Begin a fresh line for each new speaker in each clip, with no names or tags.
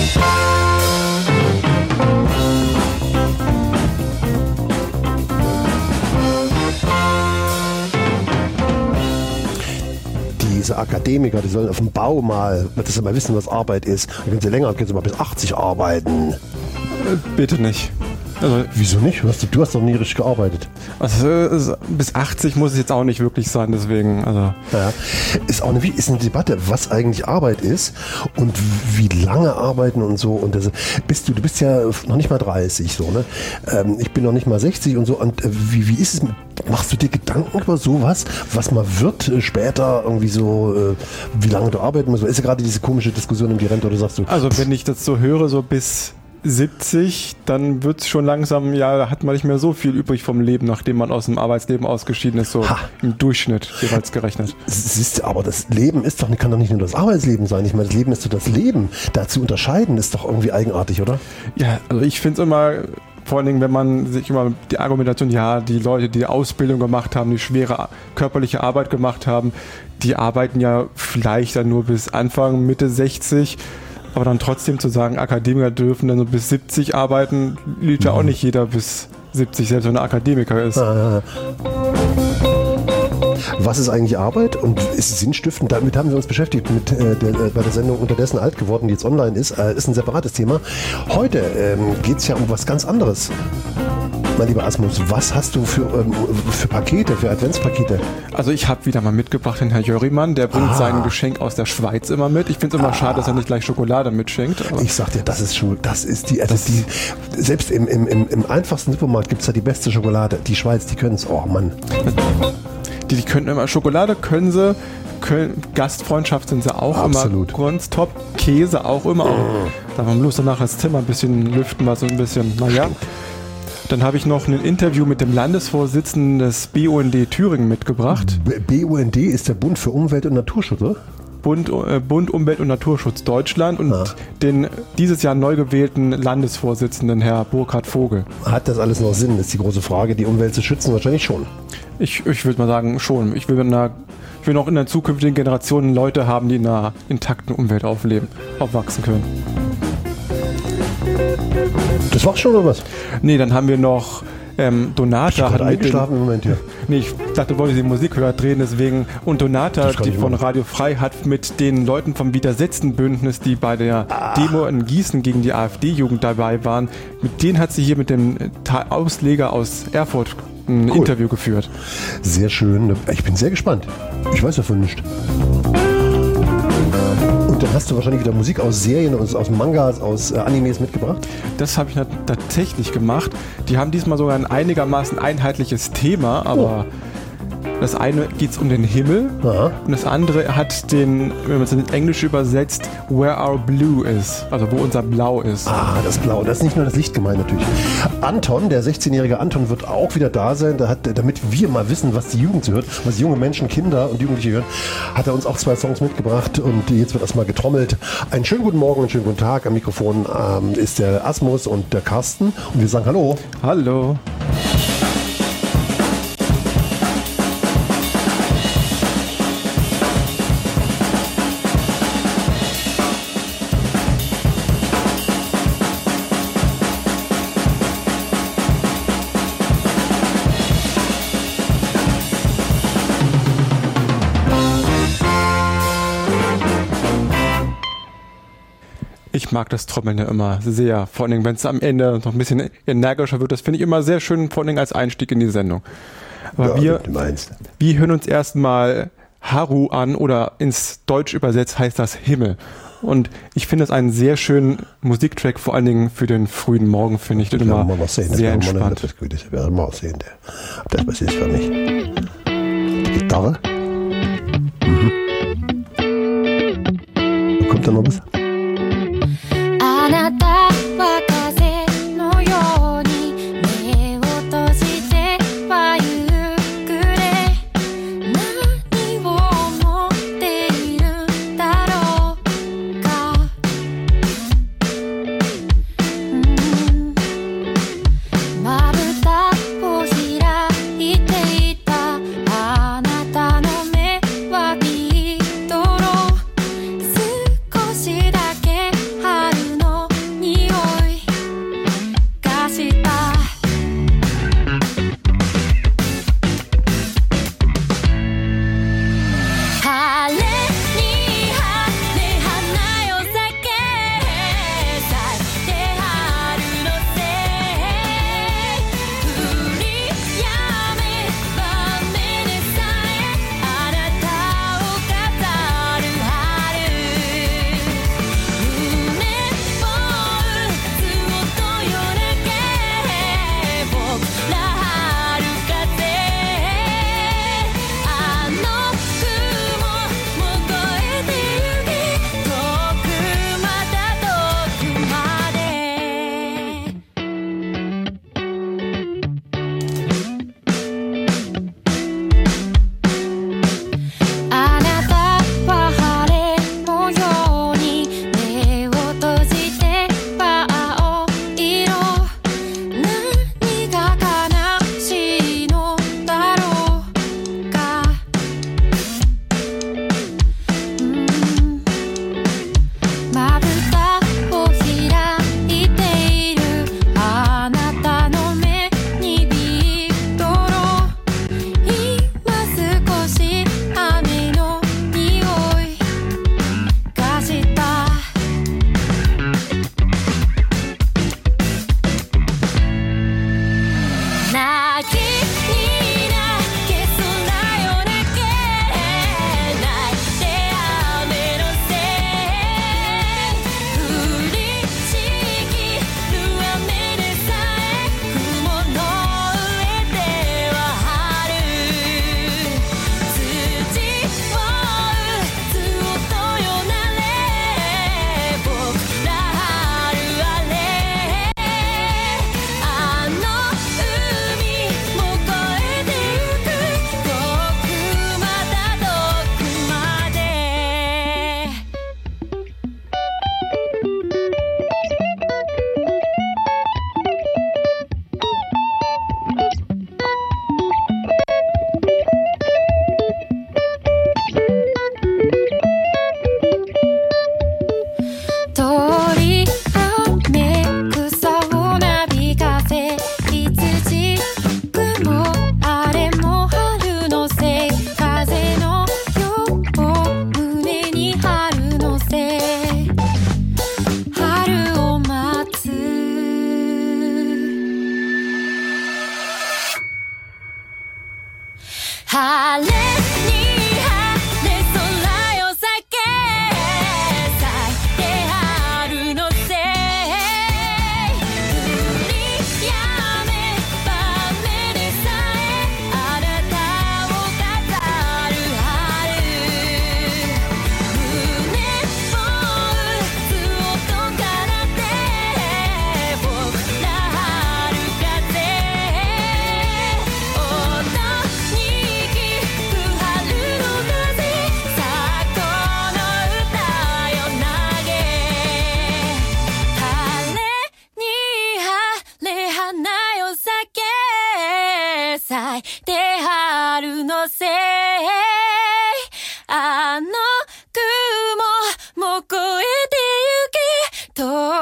Diese Akademiker, die sollen auf dem Bau mal, dass sie mal wissen, was Arbeit ist. Dann können sie länger, können sie mal bis 80 arbeiten.
Bitte nicht.
Also, wieso nicht? Du hast doch nie richtig gearbeitet.
Also, bis 80 muss es jetzt auch nicht wirklich sein, deswegen. Also.
Ja, ist auch ist eine Debatte, was eigentlich Arbeit ist und wie lange arbeiten und so. Und das, du bist ja noch nicht mal 30, so, ne? Ich bin noch nicht mal 60 und so. Und wie ist es? Machst du dir Gedanken über sowas, was mal wird später irgendwie so, wie lange du arbeiten musst? Ist ja gerade diese komische Diskussion um die Rente, oder sagst du?
Also, wenn ich das so höre, so bis 70, dann wird es schon langsam, ja, da hat man nicht mehr so viel übrig vom Leben, nachdem man aus dem Arbeitsleben ausgeschieden ist, so im Durchschnitt jeweils gerechnet.
Siehst du, aber das Leben kann doch nicht nur das Arbeitsleben sein. Ich meine, das Leben ist so das Leben. Da zu unterscheiden ist doch irgendwie eigenartig, oder?
Ja, also ich finde es immer, vor allen Dingen, wenn man sich immer die Argumentation, ja, die Leute, die Ausbildung gemacht haben, die schwere körperliche Arbeit gemacht haben, die arbeiten ja vielleicht dann nur bis Anfang, Mitte 60. Aber dann trotzdem zu sagen, Akademiker dürfen dann so bis 70 arbeiten, liegt ja auch nicht jeder bis 70, selbst wenn er Akademiker ist.
Was ist eigentlich Arbeit und ist es sinnstiftend? Damit haben wir uns beschäftigt bei der Sendung Unterdessen alt geworden, die jetzt online ist. Ist ein separates Thema. Heute geht es ja um was ganz anderes. Mein lieber Asmus, was hast du für Pakete, für Adventspakete?
Also ich habe wieder mal mitgebracht den Herr Jörimann, der bringt sein Geschenk aus der Schweiz immer mit. Ich finde es immer schade, dass er nicht gleich Schokolade mitschenkt.
Ich sag dir, das ist selbst im einfachsten Supermarkt gibt es da die beste Schokolade. Die Schweiz, die können es, oh Mann.
Die können immer, Schokolade können sie, Gastfreundschaft sind sie auch
absolut.
Immer ganz top, Käse auch immer. Da haben wir bloß danach das Zimmer ein bisschen lüften, mal so ein bisschen, naja. Dann habe ich noch ein Interview mit dem Landesvorsitzenden des BUND Thüringen mitgebracht.
BUND ist der Bund für Umwelt und Naturschutz, oder?
Bund Umwelt und Naturschutz Deutschland und den dieses Jahr neu gewählten Landesvorsitzenden, Herr Burkhard Vogel.
Hat das alles noch Sinn, ist die große Frage. Die Umwelt zu schützen wahrscheinlich schon.
Ich würde mal sagen, schon. Ich will noch in der zukünftigen Generation Leute haben, die in einer intakten Umwelt aufwachsen können.
Das war's schon, oder was?
Nee, dann haben wir noch Donata.
Hat eingeschlafen im Moment hier.
Nee, ich dachte, wollte die Musik höher drehen, deswegen. Und Donata, die von Radio Frei, hat mit den Leuten vom Widersetzen-Bündnis, die bei der Demo in Gießen gegen die AfD-Jugend dabei waren, mit denen hat sie hier mit dem Ausleger aus Erfurt ein Interview geführt.
Sehr schön. Ich bin sehr gespannt. Ich weiß davon nicht. Und dann hast du wahrscheinlich wieder Musik aus Serien, aus Mangas, aus Animes mitgebracht?
Das habe ich tatsächlich gemacht. Die haben diesmal sogar ein einigermaßen einheitliches Thema, aber das eine geht es um den Himmel und das andere hat wenn man es in Englisch übersetzt, where our blue is, also wo unser Blau ist.
Das Blau, das ist nicht nur das Licht gemeint natürlich. Anton, der 16-jährige Anton, wird auch wieder da sein, damit wir mal wissen, was die Jugend hört, was junge Menschen, Kinder und Jugendliche hören, hat er uns auch 2 Songs mitgebracht und jetzt wird erstmal getrommelt. Einen schönen guten Morgen, einen schönen guten Tag. Am Mikrofon ist der Asmus und der Carsten und wir sagen Hallo.
Hallo. Ich mag das Trommeln ja immer sehr, vor allem wenn es am Ende noch ein bisschen energischer wird. Das finde ich immer sehr schön, vor allem als Einstieg in die Sendung. Aber wir hören uns erstmal Haru an oder ins Deutsch übersetzt heißt das Himmel. Und ich finde es einen sehr schönen Musiktrack, vor allen Dingen für den frühen Morgen, finde ich den immer sehr entspannt.
Das werden wir mal sehen, ob das was ist für mich. Die Gitarre. Kommt da noch was?
あなたは風のように目を閉じてはゆっくれ何を思っているんだろうかまぶたを開いていたあなたの目はビートロ少しだけ春の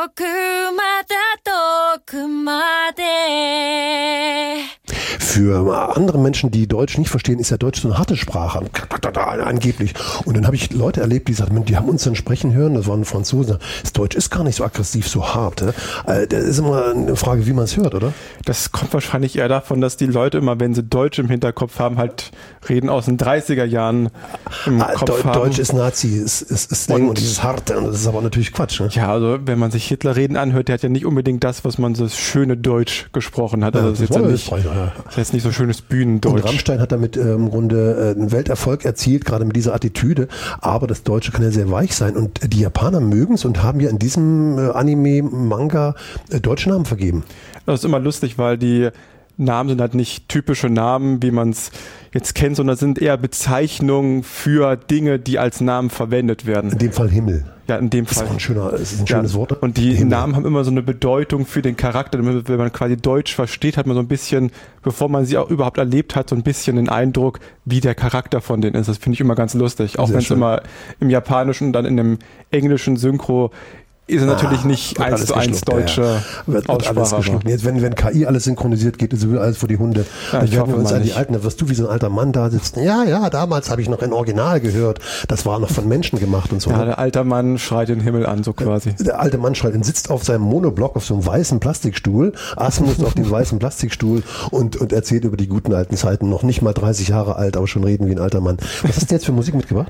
くまだ遠くまで
Für andere Menschen, die Deutsch nicht verstehen, ist ja Deutsch so eine harte Sprache, angeblich. Und dann habe ich Leute erlebt, die sagten, die haben uns dann sprechen hören, das waren Franzosen. Das Deutsch ist gar nicht so aggressiv, so hart. Das ist immer eine Frage, wie man es hört, oder?
Das kommt wahrscheinlich eher davon, dass die Leute immer, wenn sie Deutsch im Hinterkopf haben, halt reden aus den 30er Jahren im Kopf haben.
Deutsch ist Nazi, ist Slang und dieses Harte. Und das ist aber natürlich Quatsch. Ne?
Ja, also wenn man sich Hitler reden anhört, der hat ja nicht unbedingt das, was man so das schöne Deutsch gesprochen hat. Also das ist jetzt nicht so schönes Bühnendeutsch.
Und Rammstein hat damit im Grunde einen Welterfolg erzielt, gerade mit dieser Attitüde. Aber das Deutsche kann ja sehr weich sein. Und die Japaner mögen es und haben ja in diesem Anime, Manga deutsche Namen vergeben.
Das ist immer lustig, weil die Namen sind halt nicht typische Namen, wie man es jetzt kennt, sondern sind eher Bezeichnungen für Dinge, die als Namen verwendet werden.
In dem Fall Himmel.
Ja, in dem Fall.
Das ist ein schönes Wort.
Und die Himmel. Namen haben immer so eine Bedeutung für den Charakter. Wenn man quasi Deutsch versteht, hat man so ein bisschen, bevor man sie auch überhaupt erlebt hat, so ein bisschen den Eindruck, wie der Charakter von denen ist. Das finde ich immer ganz lustig. Auch wenn es immer im Japanischen und dann in dem englischen Synchro ist es natürlich nicht 1:1 deutsche Aussprache.
Jetzt, wenn KI alles synchronisiert, geht es alles vor die Hunde.
Ja, ich hoffe mal
die Alten, da wirst du wie so ein alter Mann da sitzen. Ja, damals habe ich noch ein Original gehört. Das war noch von Menschen gemacht und so.
Ja, der alte Mann schreit den Himmel an, so quasi.
Der alte Mann schreit und sitzt auf seinem Monoblock auf so einem weißen Plastikstuhl. Asmus auf dem weißen Plastikstuhl und erzählt über die guten alten Zeiten. Noch nicht mal 30 Jahre alt, aber schon reden wie ein alter Mann. Was hast du jetzt für Musik mitgebracht?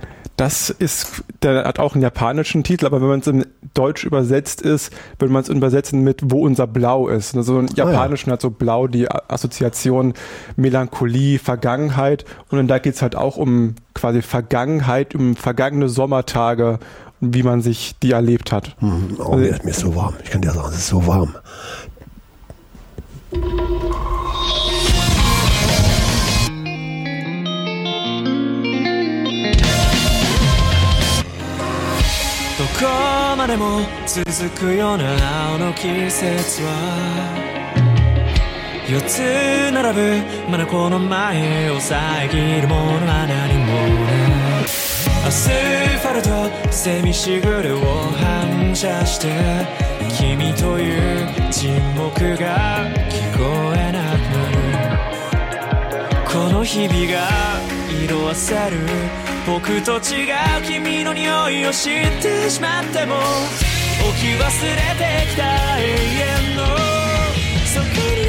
Der hat auch einen japanischen Titel, aber wenn man es in Deutsch übersetzt ist, würde man es übersetzen mit Wo unser Blau ist. Also im Japanischen hat so Blau die Assoziation Melancholie, Vergangenheit und da geht es halt auch um quasi Vergangenheit, um vergangene Sommertage und wie man sich die erlebt hat.
Mir ist so warm. Ich kann dir sagen, es ist so warm.
どこまでも続くような青の季節は4つ並ぶまだこの前を遮るものは何もないアスファルトセミしぐれを反射して君という沈黙が聞こえなくなるこの日々が色あせる僕と違う君の匂いを知ってしまっても置き忘れてきた永遠の底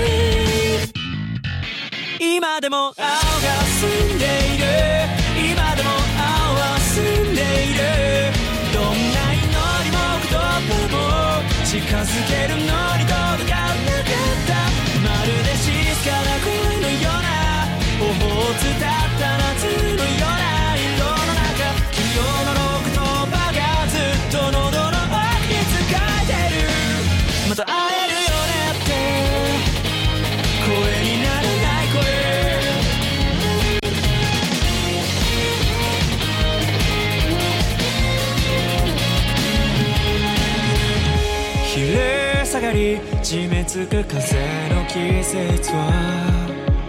に今でも青が澄んでいる今でも青は澄んでいるどんな祈りも言葉も近づけるのに届かなかったまるで静かな恋のような頬を伝った夏のような今日の言葉がずっと喉の奥に使えてるまた会えるよねって声にならない声昼下がり締め付く風の季節は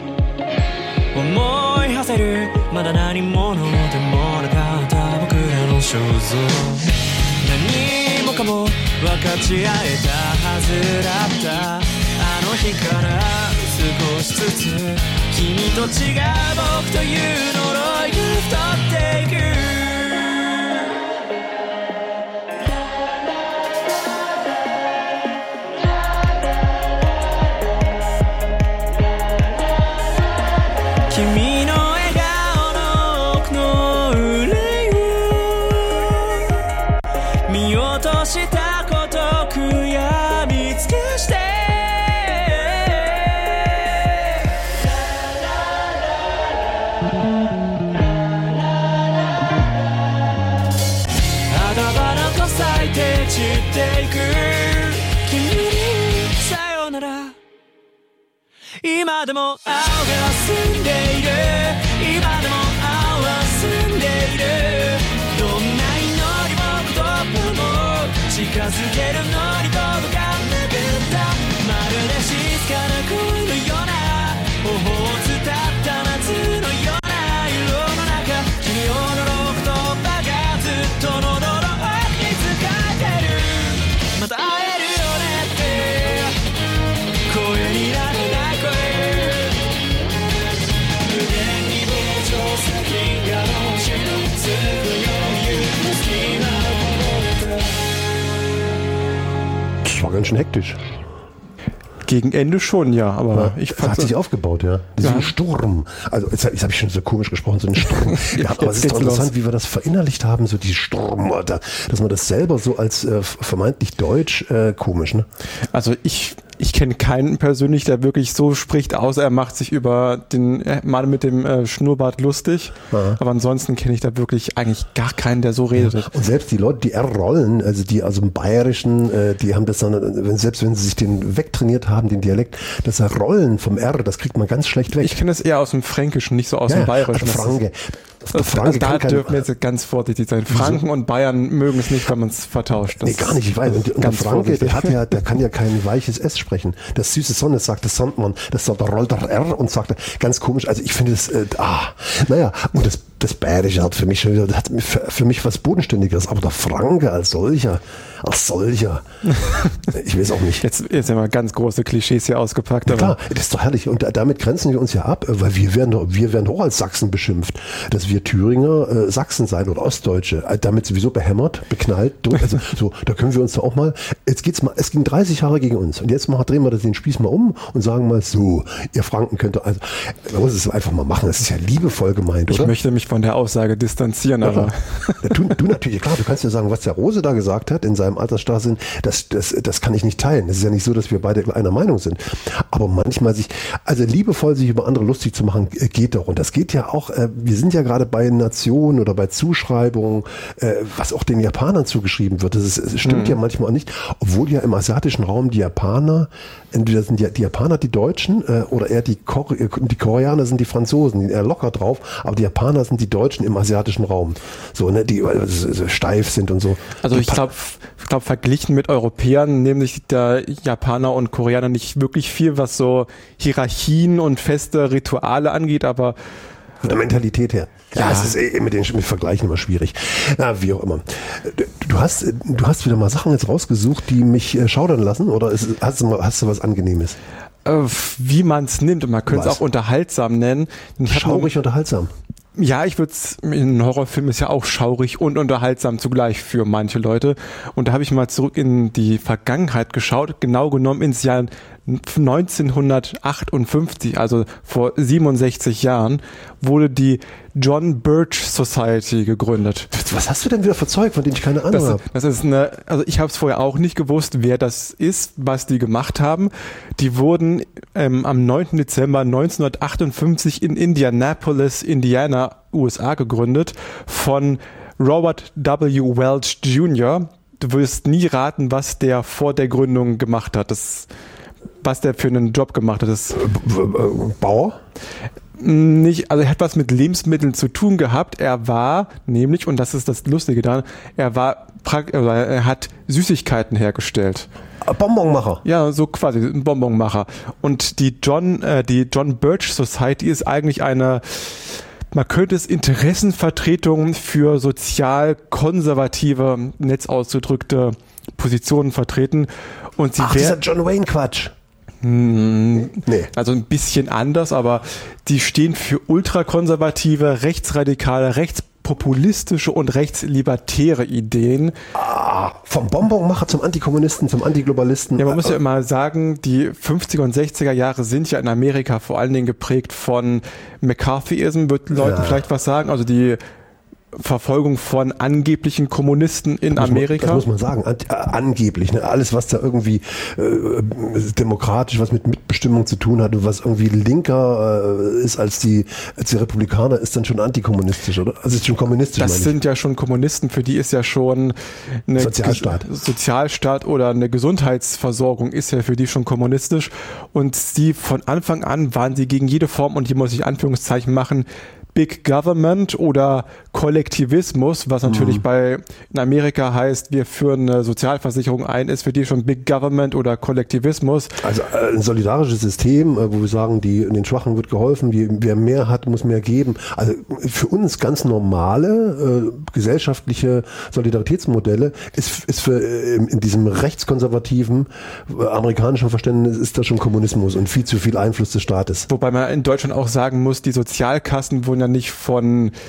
思い馳せるまだ何者でもなかった僕らの肖像何もかも分かち合えたはずだったあの日から少しずつ君と違う僕という呪いが太っていく君の笑顔の奥の憂いを見落としたこと悔やみ尽くして花々と咲いて散っていく君にさよなら今でも青が澄んでいる今でも青は澄んでいるどんな祈りも言葉も近づけるのに届かなかったまるで静かな恋のような頬を伝った夏のような色の中君を呪う言葉がずっと喉の奥に使えてるまた会える
war ganz schön hektisch.
Gegen Ende schon, ja, aber ich fand
hat sich aufgebaut, ja. So ein Sturm. Also jetzt habe ich schon so komisch gesprochen, so ein Sturm. Ja, aber es ist doch interessant, wie wir das verinnerlicht haben, so die Sturm, dass man das selber so als vermeintlich deutsch komisch, ne?
Also ich kenne keinen persönlich, der wirklich so spricht, außer er macht sich über den Mann mit dem Schnurrbart lustig. Aha. Aber ansonsten kenne ich da wirklich eigentlich gar keinen, der so redet.
Ja. Und selbst die Leute, die R-Rollen, also die aus dem Bayerischen, die haben das dann, selbst wenn sie sich den wegtrainiert haben, den Dialekt, das Rollen vom R, das kriegt man ganz schlecht weg.
Ich kenne das eher aus dem Fränkischen, nicht so aus dem Bayerischen.
Franke.
Also da dürfen wir jetzt ganz vorsichtig sein. Franken und Bayern mögen es nicht, wenn man es vertauscht.
Nee, gar nicht, ich weiß. Und der Franke, der kann ja kein weiches S sprechen. Das süße Sonne sagt das Sondmann, das sagt der rollt der R und sagt ganz komisch. Also ich finde das, naja, und das Bayerische hat für mich schon wieder, hat für mich was Bodenständigeres, aber der Franke als solcher, ich weiß auch nicht.
Jetzt haben wir ganz große Klischees hier ausgepackt.
Ja, klar, das ist doch herrlich und damit grenzen wir uns ja ab, weil wir werden auch als Sachsen beschimpft, dass wir Thüringer Sachsen sein oder Ostdeutsche, damit sowieso behämmert, beknallt, also so, da können wir uns doch auch mal, es ging 30 Jahre gegen uns und jetzt drehen wir den Spieß mal um und sagen mal so, ihr Franken könnt also, man muss es einfach mal machen, das ist ja liebevoll gemeint, oder?
Ich möchte mich von der Aussage distanzieren,
ja,
aber...
Ja, du natürlich, klar, du kannst ja sagen, was der Rose da gesagt hat in seinem Altersstarrsinn, das kann ich nicht teilen. Es ist ja nicht so, dass wir beide einer Meinung sind. Aber manchmal also liebevoll sich über andere lustig zu machen, geht doch. Und das geht ja auch, wir sind ja gerade bei Nationen oder bei Zuschreibungen, was auch den Japanern zugeschrieben wird. Das stimmt ja manchmal auch nicht, obwohl ja im asiatischen Raum die Japaner, entweder sind die Japaner die Deutschen oder eher die Koreaner sind die Franzosen, die eher locker drauf, aber die Japaner sind die Deutschen im asiatischen Raum. So, ne, die so steif sind und so.
Also ich glaube, verglichen mit Europäern nehmen sich der Japaner und Koreaner nicht wirklich viel, was so Hierarchien und feste Rituale angeht, aber
von der Mentalität her. Ja, es ist mit Vergleichen immer schwierig. Ja, wie auch immer. Du hast wieder mal Sachen jetzt rausgesucht, die mich schaudern lassen, oder hast du was Angenehmes?
Wie man es nimmt, und man könnte es auch unterhaltsam nennen.
Schaurig unterhaltsam.
Ja, ich würde es, ein Horrorfilm ist ja auch schaurig und unterhaltsam zugleich für manche Leute. Und da habe ich mal zurück in die Vergangenheit geschaut, genau genommen ins Jahr 1958, also vor 67 Jahren, wurde die John Birch Society gegründet.
Was hast du denn wieder für Zeug, von dem ich keine Ahnung habe?
Also ich habe es vorher auch nicht gewusst, wer das ist, was die gemacht haben. Die wurden am 9. Dezember 1958 in Indianapolis, Indiana, USA gegründet von Robert W. Welch Jr. Du wirst nie raten, was der vor der Gründung gemacht hat. Was der für einen Job gemacht hat.
Bauer?
Nicht, also er hat was mit Lebensmitteln zu tun gehabt. Er war nämlich, und das ist das Lustige daran, er hat Süßigkeiten hergestellt.
Bonbonmacher.
Ja, so quasi ein Bonbonmacher. Und die John Birch Society ist eigentlich man könnte es Interessenvertretung für sozial konservative, netz ausgedrückte Positionen vertreten. Und
dieser John Wayne Quatsch.
Nee. Also ein bisschen anders, aber die stehen für ultrakonservative, rechtsradikale, rechtspopulistische und rechtslibertäre Ideen.
Vom Bonbonmacher zum Antikommunisten, zum Antiglobalisten.
Ja, man muss ja immer sagen, die 50er und 60er Jahre sind ja in Amerika vor allen Dingen geprägt von McCarthyism, wird Leuten vielleicht was sagen, also die Verfolgung von angeblichen Kommunisten in Amerika.
Das muss man sagen, angeblich. Ne? Alles, was da irgendwie demokratisch, was mit Mitbestimmung zu tun hat und was irgendwie linker ist als die Republikaner, ist dann schon antikommunistisch, oder? Also ist schon kommunistisch.
Das sind ja schon Kommunisten, für die ist ja schon eine Sozialstaat oder eine Gesundheitsversorgung ist ja für die schon kommunistisch. Und sie von Anfang an waren sie gegen jede Form, und hier muss ich Anführungszeichen machen, Big Government oder Kollektivismus, was natürlich in Amerika heißt, wir führen eine Sozialversicherung ein, ist für die schon Big Government oder Kollektivismus.
Also ein solidarisches System, wo wir sagen, den Schwachen wird geholfen, wer mehr hat, muss mehr geben. Also für uns ganz normale gesellschaftliche Solidaritätsmodelle ist für in diesem rechtskonservativen amerikanischen Verständnis ist das schon Kommunismus und viel zu viel Einfluss des Staates.
Wobei man in Deutschland auch sagen muss, die Sozialkassen wurden ja nicht von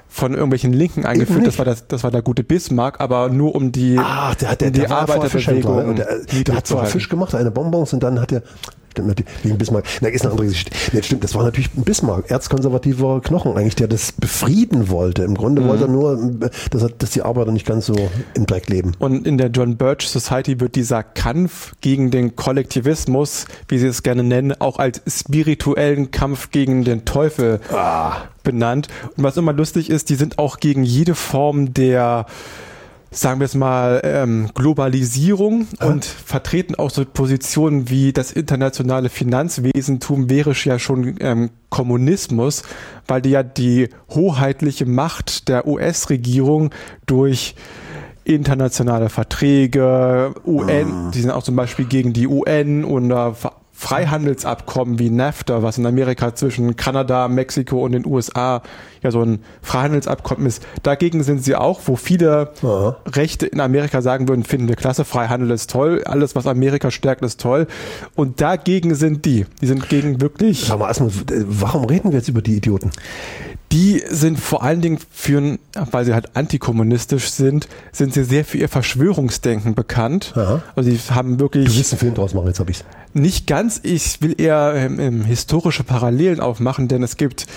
von irgendwelchen Linken eingeführt. Das war der gute Bismarck, aber nur um die,
der
Arbeiterbewegung.
Der hat zwar Fisch gemacht, eine Bonbons, und dann hat er wegen Bismarck. Na, ist eine andere Geschichte. Ja, stimmt, das war natürlich ein Bismarck, erzkonservativer Knochen eigentlich, der das befrieden wollte. Im Grunde wollte er nur, dass die Arbeiter nicht ganz so im Dreck leben.
Und in der John Birch Society wird dieser Kampf gegen den Kollektivismus, wie sie es gerne nennen, auch als spirituellen Kampf gegen den Teufel benannt. Und was immer lustig ist, die sind auch gegen jede Form der, sagen wir es mal, Globalisierung und vertreten auch so Positionen wie das internationale Finanzwesentum wäre ja schon Kommunismus, weil die ja die hoheitliche Macht der US-Regierung durch internationale Verträge, UN, die sind auch zum Beispiel gegen die UN oder Freihandelsabkommen wie NAFTA, was in Amerika zwischen Kanada, Mexiko und den USA ja so ein Freihandelsabkommen ist. Dagegen sind sie auch, wo viele Rechte in Amerika sagen würden, finden wir klasse, Freihandel ist toll, alles, was Amerika stärkt, ist toll. Und dagegen sind die. Die sind gegen wirklich...
Sag mal, erstmal, warum reden wir jetzt über die Idioten?
Die sind vor allen Dingen weil sie halt antikommunistisch sind sie sehr für ihr Verschwörungsdenken bekannt. Aha. Also sie haben wirklich...
Du willst einen Film draus machen, jetzt hab ich's.
Nicht ganz, ich will eher historische Parallelen aufmachen, denn es gibt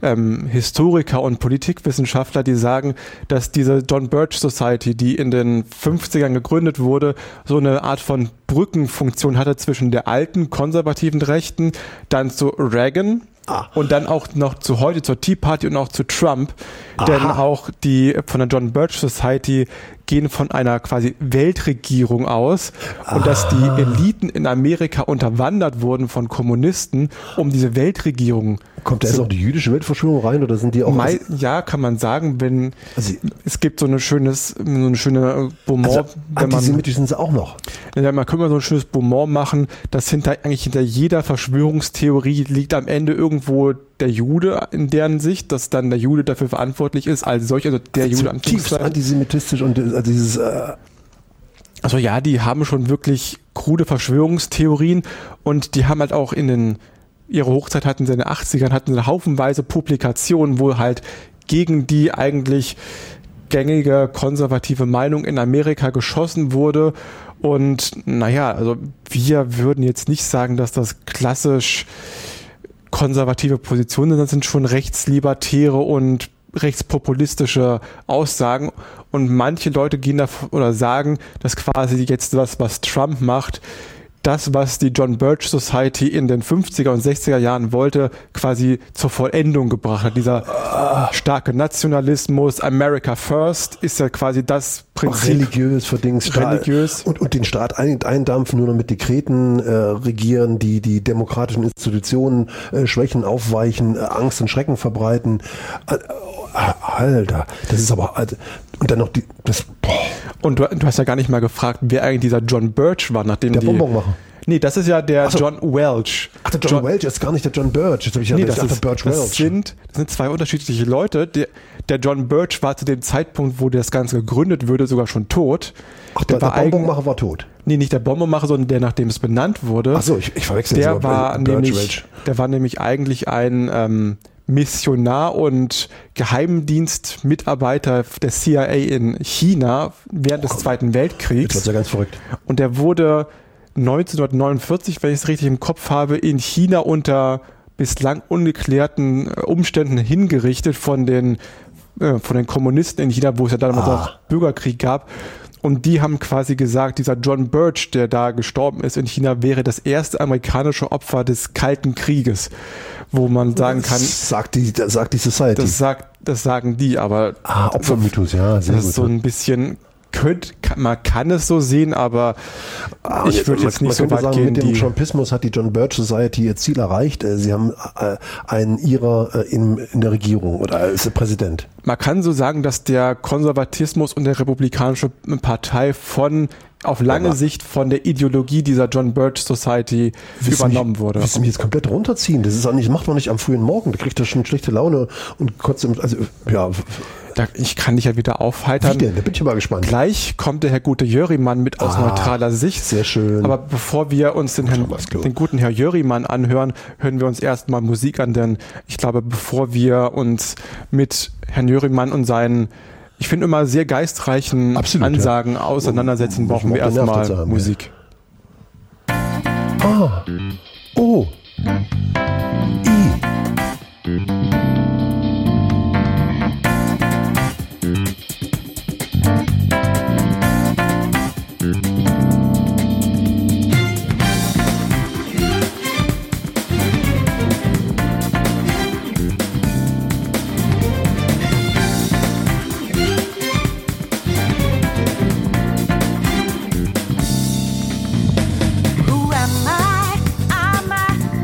Historiker und Politikwissenschaftler, die sagen, dass diese John Birch Society, die in den 50ern gegründet wurde, so eine Art von Brückenfunktion hatte zwischen der alten konservativen Rechten, dann zu Reagan, und dann auch noch zu heute, zur Tea Party und auch zu Trump. Denn auch die von der John Birch Society gehen von einer quasi Weltregierung aus und dass die Eliten in Amerika unterwandert wurden von Kommunisten, um diese Weltregierung.
Kommt da jetzt auch die jüdische Weltverschwörung rein oder sind die auch?
Ja, kann man sagen, es gibt so eine schöne Beaumont.
Antisemitisch sind sie auch noch.
Ja, man könnte mal so ein schönes Beaumont machen, dass hinter jeder Verschwörungstheorie liegt am Ende irgendwo der Jude in deren Sicht, dass dann der Jude dafür verantwortlich ist, also der Jude
antisemitistisch und dieses...
Also ja, die haben schon wirklich krude Verschwörungstheorien und die haben halt auch ihre Hochzeit hatten sie in den 80ern, hatten sie haufenweise Publikationen, wo halt gegen die eigentlich gängige konservative Meinung in Amerika geschossen wurde. Und naja, also wir würden jetzt nicht sagen, dass das klassisch konservative Positionen sind, das sind schon rechtslibertäre und rechtspopulistische Aussagen. Und manche Leute gehen davon oder sagen, dass quasi jetzt was Trump macht, das, was die John Birch Society in den 50er und 60er Jahren wollte, quasi zur Vollendung gebracht hat. Dieser starke Nationalismus, America First, ist ja quasi das Prinzip.
Religiös, religiös. Und den Staat eindampfen, nur noch mit Dekreten regieren, die demokratischen Institutionen schwächen, aufweichen, Angst und Schrecken verbreiten. Alter, das ist aber... Und dann noch
Und du hast ja gar nicht mal gefragt, wer eigentlich dieser John Birch war, nachdem
der Bonbonmacher.
Nee, das ist ja der John Welch.
Ach, der John Welch ist gar nicht der John Birch. Das
sind zwei unterschiedliche Leute. Der John Birch war zu dem Zeitpunkt, wo das Ganze gegründet wurde, sogar schon tot.
Ach, der Bonbonmacher war tot?
Nee, nicht der Bonbonmacher, sondern der, nachdem es benannt wurde.
Ach so, ich verwechsel
das. Der war nämlich eigentlich ein Missionar und Geheimdienstmitarbeiter der CIA in China während des Zweiten Weltkriegs.
Das ist ja ganz verrückt.
Und der wurde 1949, wenn ich es richtig im Kopf habe, in China unter bislang ungeklärten Umständen hingerichtet von den Kommunisten in China, wo es ja damals auch Bürgerkrieg gab. Und die haben quasi gesagt, dieser John Birch, der da gestorben ist in China, wäre das erste amerikanische Opfer des Kalten Krieges, wo man sagen kann...
Das sagt die Society.
Das sagen die, aber...
Opfermythos, ja, sehr
das ist so ein bisschen... Man kann es so sehen, aber ich würde jetzt nicht so weit
sagen,
gehen.
Mit dem Trumpismus hat die John Birch Society ihr Ziel erreicht. Sie haben einen ihrer in der Regierung oder als Präsident.
Man kann so sagen, dass der Konservatismus und der Republikanische Partei von auf lange Sicht von der Ideologie dieser John Birch Society übernommen wurde.
Willst du mich jetzt komplett runterziehen? Das ist auch nicht, macht man nicht am frühen Morgen. Da kriegt er schon schlechte Laune und kotzt also ja.
Ich kann dich ja wieder aufheitern.
Wie denn? Da bin ich mal gespannt.
Gleich kommt der Herr Gute Jörimann mit aus neutraler Sicht.
Sehr schön.
Aber bevor wir uns den guten Herr Jörimann anhören, hören wir uns erstmal Musik an, denn ich glaube, bevor wir uns mit Herrn Jörimann und seinen, ich finde immer sehr geistreichen Ansagen auseinandersetzen, brauchen wir erstmal Musik.
Oh.
Who am I? I'm a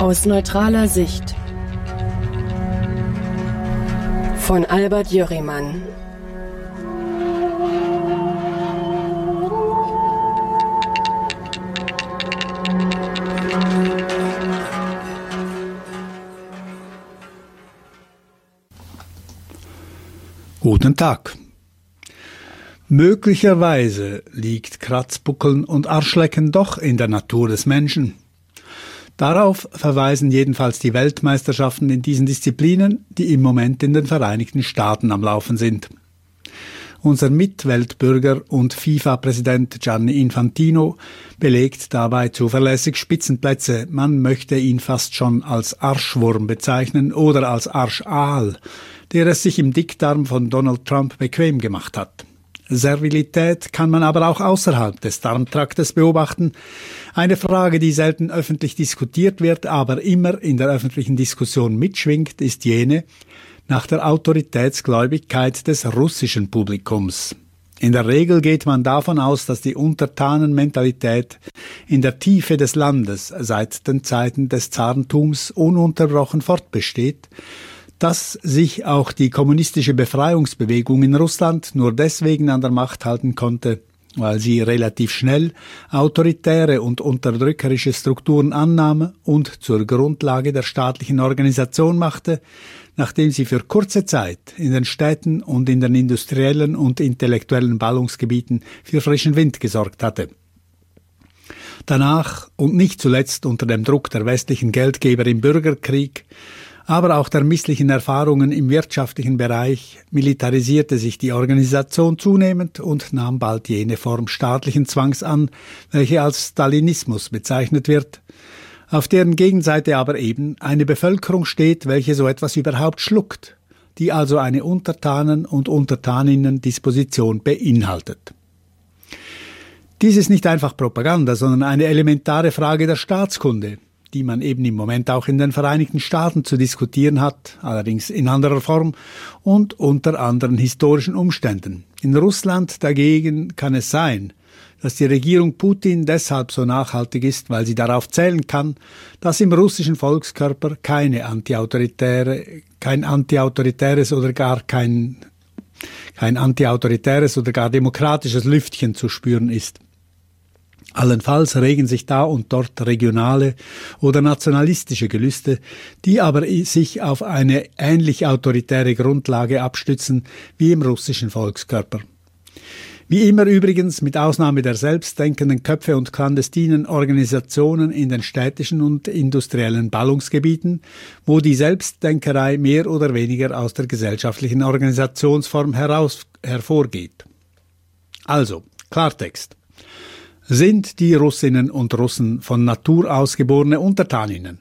Aus neutraler Sicht von Albert Jörimann.
Guten Tag. Möglicherweise liegt Kratzbuckeln und Arschlecken doch in der Natur des Menschen. Darauf verweisen jedenfalls die Weltmeisterschaften in diesen Disziplinen, die im Moment in den Vereinigten Staaten am Laufen sind. Unser Mitweltbürger und FIFA-Präsident Gianni Infantino belegt dabei zuverlässig Spitzenplätze. Man möchte ihn fast schon als Arschwurm bezeichnen oder als Arschaal, der es sich im Dickdarm von Donald Trump bequem gemacht hat. Servilität kann man aber auch außerhalb des Darmtraktes beobachten. Eine Frage, die selten öffentlich diskutiert wird, aber immer in der öffentlichen Diskussion mitschwingt, ist jene nach der Autoritätsgläubigkeit des russischen Publikums. In der Regel geht man davon aus, dass die Untertanenmentalität in der Tiefe des Landes seit den Zeiten des Zarentums ununterbrochen fortbesteht, dass sich auch die kommunistische Befreiungsbewegung in Russland nur deswegen an der Macht halten konnte, weil sie relativ schnell autoritäre und unterdrückerische Strukturen annahm und zur Grundlage der staatlichen Organisation machte, nachdem sie für kurze Zeit in den Städten und in den industriellen und intellektuellen Ballungsgebieten für frischen Wind gesorgt hatte. Danach und nicht zuletzt unter dem Druck der westlichen Geldgeber im Bürgerkrieg, aber auch der misslichen Erfahrungen im wirtschaftlichen Bereich militarisierte sich die Organisation zunehmend und nahm bald jene Form staatlichen Zwangs an, welche als Stalinismus bezeichnet wird, auf deren Gegenseite aber eben eine Bevölkerung steht, welche so etwas überhaupt schluckt, die also eine Untertanen- und Untertaninnen-Disposition beinhaltet. Dies ist nicht einfach Propaganda, sondern eine elementare Frage der Staatskunde, die man eben im Moment auch in den Vereinigten Staaten zu diskutieren hat, allerdings in anderer Form und unter anderen historischen Umständen. In Russland dagegen kann es sein, dass die Regierung Putin deshalb so nachhaltig ist, weil sie darauf zählen kann, dass im russischen Volkskörper kein antiautoritäres oder gar demokratisches Lüftchen zu spüren ist. Allenfalls regen sich da und dort regionale oder nationalistische Gelüste, die aber sich auf eine ähnlich autoritäre Grundlage abstützen wie im russischen Volkskörper. Wie immer übrigens mit Ausnahme der selbstdenkenden Köpfe und clandestinen Organisationen in den städtischen und industriellen Ballungsgebieten, wo die Selbstdenkerei mehr oder weniger aus der gesellschaftlichen Organisationsform hervorgeht. Also, Klartext. Sind die Russinnen und Russen von Natur aus geborene Untertaninnen?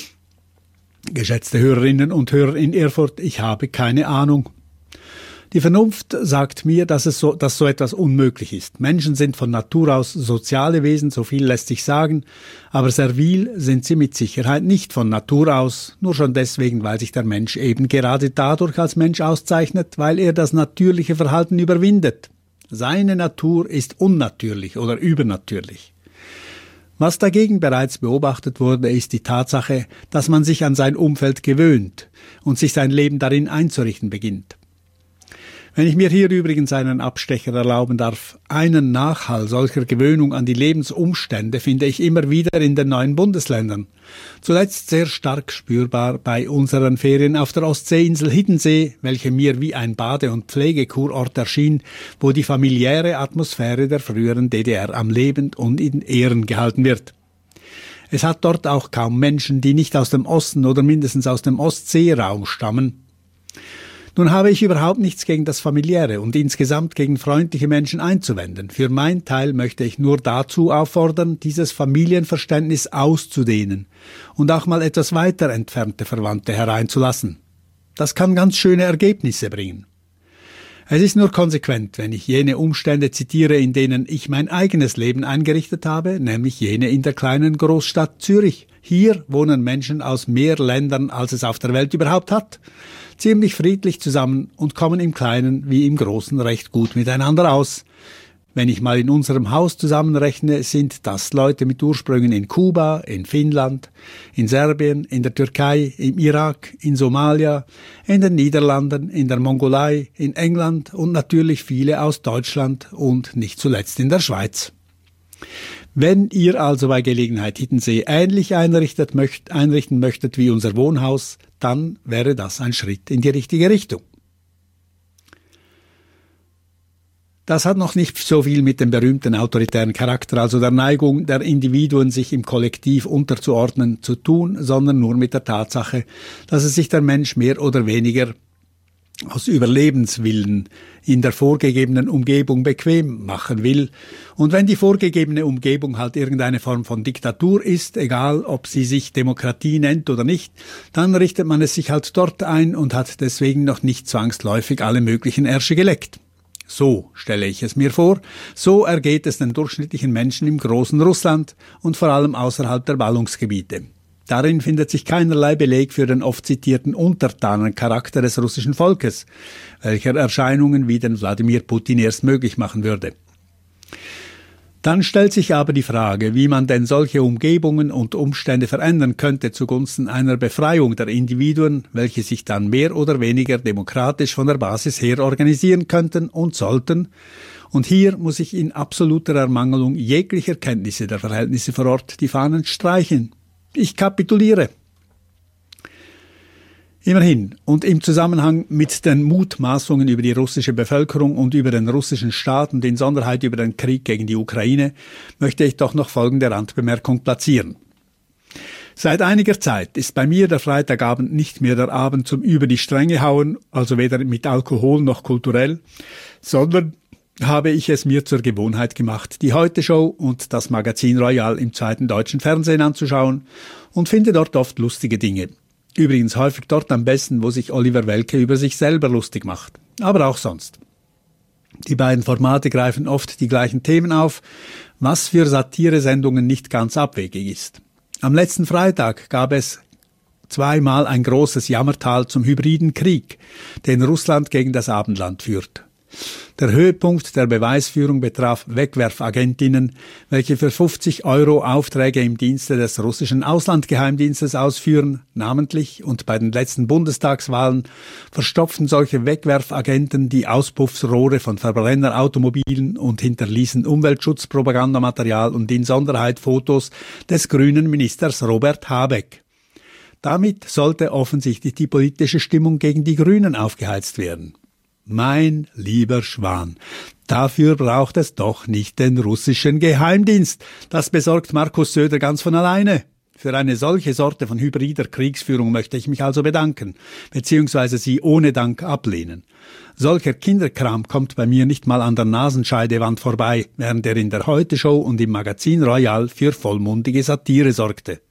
Geschätzte Hörerinnen und Hörer in Erfurt, ich habe keine Ahnung. Die Vernunft sagt mir, dass so etwas unmöglich ist. Menschen sind von Natur aus soziale Wesen, so viel lässt sich sagen, aber servil sind sie mit Sicherheit nicht von Natur aus, nur schon deswegen, weil sich der Mensch eben gerade dadurch als Mensch auszeichnet, weil er das natürliche Verhalten überwindet. Seine Natur ist unnatürlich oder übernatürlich. Was dagegen bereits beobachtet wurde, ist die Tatsache, dass man sich an sein Umfeld gewöhnt und sich sein Leben darin einzurichten beginnt. Wenn ich mir hier übrigens einen Abstecher erlauben darf, einen Nachhall solcher Gewöhnung an die Lebensumstände finde ich immer wieder in den neuen Bundesländern. Zuletzt sehr stark spürbar bei unseren Ferien auf der Ostseeinsel Hiddensee, welche mir wie ein Bade- und Pflegekurort erschien, wo die familiäre Atmosphäre der früheren DDR am Leben und in Ehren gehalten wird. Es hat dort auch kaum Menschen, die nicht aus dem Osten oder mindestens aus dem Ostseeraum stammen. Nun habe ich überhaupt nichts gegen das Familiäre und insgesamt gegen freundliche Menschen einzuwenden. Für meinen Teil möchte ich nur dazu auffordern, dieses Familienverständnis auszudehnen und auch mal etwas weiter entfernte Verwandte hereinzulassen. Das kann ganz schöne Ergebnisse bringen. Es ist nur konsequent, wenn ich jene Umstände zitiere, in denen ich mein eigenes Leben eingerichtet habe, nämlich jene in der kleinen Großstadt Zürich. Hier wohnen Menschen aus mehr Ländern, als es auf der Welt überhaupt hat, ziemlich friedlich zusammen und kommen im Kleinen wie im Großen recht gut miteinander aus. Wenn ich mal in unserem Haus zusammenrechne, sind das Leute mit Ursprüngen in Kuba, in Finnland, in Serbien, in der Türkei, im Irak, in Somalia, in den Niederlanden, in der Mongolei, in England und natürlich viele aus Deutschland und nicht zuletzt in der Schweiz. Wenn ihr also bei Gelegenheit Hiddensee ähnlich einrichten möchtet wie unser Wohnhaus, dann wäre das ein Schritt in die richtige Richtung. Das hat noch nicht so viel mit dem berühmten autoritären Charakter, also der Neigung der Individuen, sich im Kollektiv unterzuordnen, zu tun, sondern nur mit der Tatsache, dass es sich der Mensch mehr oder weniger aus Überlebenswillen in der vorgegebenen Umgebung bequem machen will. Und wenn die vorgegebene Umgebung halt irgendeine Form von Diktatur ist, egal ob sie sich Demokratie nennt oder nicht, dann richtet man es sich halt dort ein und hat deswegen noch nicht zwangsläufig alle möglichen Ärsche geleckt. So stelle ich es mir vor, so ergeht es den durchschnittlichen Menschen im großen Russland und vor allem außerhalb der Ballungsgebiete. Darin findet sich keinerlei Beleg für den oft zitierten Untertanencharakter des russischen Volkes, welcher Erscheinungen wie den Wladimir Putin erst möglich machen würde. Dann stellt sich aber die Frage, wie man denn solche Umgebungen und Umstände verändern könnte zugunsten einer Befreiung der Individuen, welche sich dann mehr oder weniger demokratisch von der Basis her organisieren könnten und sollten. Und hier muss ich in absoluter Ermangelung jeglicher Kenntnisse der Verhältnisse vor Ort die Fahnen streichen. Ich kapituliere. Immerhin, und im Zusammenhang mit den Mutmaßungen über die russische Bevölkerung und über den russischen Staat und insonderheit über den Krieg gegen die Ukraine, möchte ich doch noch folgende Randbemerkung platzieren. Seit einiger Zeit ist bei mir der Freitagabend nicht mehr der Abend zum über die Stränge hauen, also weder mit Alkohol noch kulturell, sondern habe ich es mir zur Gewohnheit gemacht, die Heute-Show und das Magazin Royal im zweiten deutschen Fernsehen anzuschauen und finde dort oft lustige Dinge. Übrigens häufig dort am besten, wo sich Oliver Welke über sich selber lustig macht. Aber auch sonst. Die beiden Formate greifen oft die gleichen Themen auf, was für Satiresendungen nicht ganz abwegig ist. Am letzten Freitag gab es zweimal ein großes Jammertal zum hybriden Krieg, den Russland gegen das Abendland führt. Der Höhepunkt der Beweisführung betraf Wegwerfagentinnen, welche für 50 € Aufträge im Dienste des russischen Auslandgeheimdienstes ausführen. Namentlich und bei den letzten Bundestagswahlen verstopften solche Wegwerfagenten die Auspuffsrohre von Verbrennerautomobilen und hinterließen Umweltschutzpropagandamaterial und insonderheit Fotos des grünen Ministers Robert Habeck. Damit sollte offensichtlich die politische Stimmung gegen die Grünen aufgeheizt werden. Mein lieber Schwan, dafür braucht es doch nicht den russischen Geheimdienst. Das besorgt Markus Söder ganz von alleine. Für eine solche Sorte von hybrider Kriegsführung möchte ich mich also bedanken, beziehungsweise sie ohne Dank ablehnen. Solcher Kinderkram kommt bei mir nicht mal an der Nasenscheidewand vorbei, während er in der Heute-Show und im Magazin Royal für vollmundige Satire sorgte.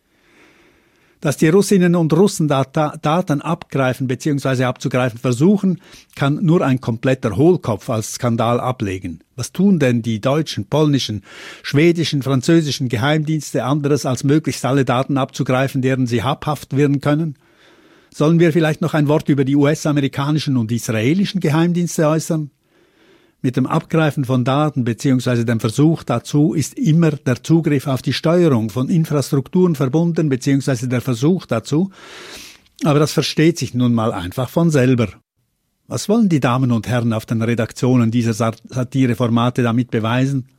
Dass die Russinnen und Russen Daten abgreifen bzw. abzugreifen versuchen, kann nur ein kompletter Hohlkopf als Skandal ablegen. Was tun denn die deutschen, polnischen, schwedischen, französischen Geheimdienste anderes, als möglichst alle Daten abzugreifen, deren sie habhaft werden können? Sollen wir vielleicht noch ein Wort über die US-amerikanischen und israelischen Geheimdienste äußern? Mit dem Abgreifen von Daten bzw. dem Versuch dazu ist immer der Zugriff auf die Steuerung von Infrastrukturen verbunden bzw. der Versuch dazu, aber das versteht sich nun mal einfach von selber. Was wollen die Damen und Herren auf den Redaktionen dieser Satireformate damit beweisen?